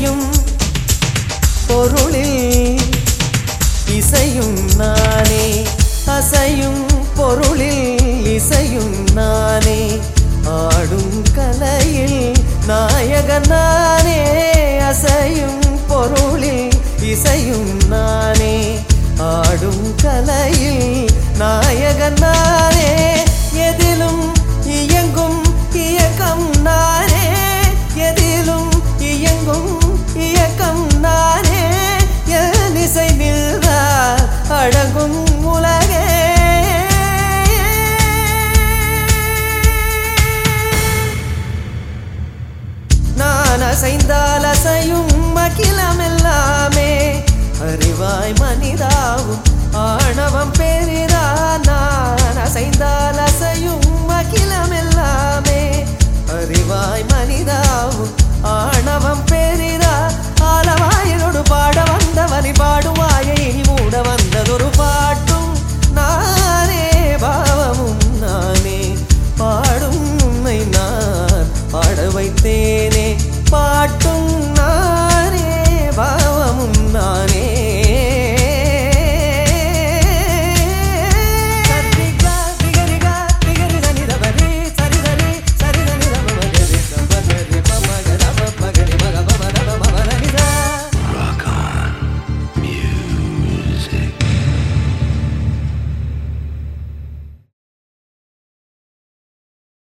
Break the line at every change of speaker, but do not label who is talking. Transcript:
அசையும் பொருளில் இசையும் நானே, அசையும் பொருளில் இசையும் நானே, ஆடும் கலையில் நாயகன் நானே, அசையும் பொருளில் இசையும் நானே, ஆடும் கலையில் நாயகன் நானே, எதிலும் இயங்கும் இயக்கம் நானே, எதிலும் இயங்கும் இயக்கம் நானே, என் இசை நின்றால் அடங்கும் உலகே. நான் அசைந்தால் அசையும் அகிலம் எல்லாமே, அறிவாய் மனிதாவும் ஆணவம் பெரிதா. நான் அசைந்தால் அசையும் அகிலம் எல்லாமே, அறிவாய் மனிதாவும் ஆணவம் பெரிதா.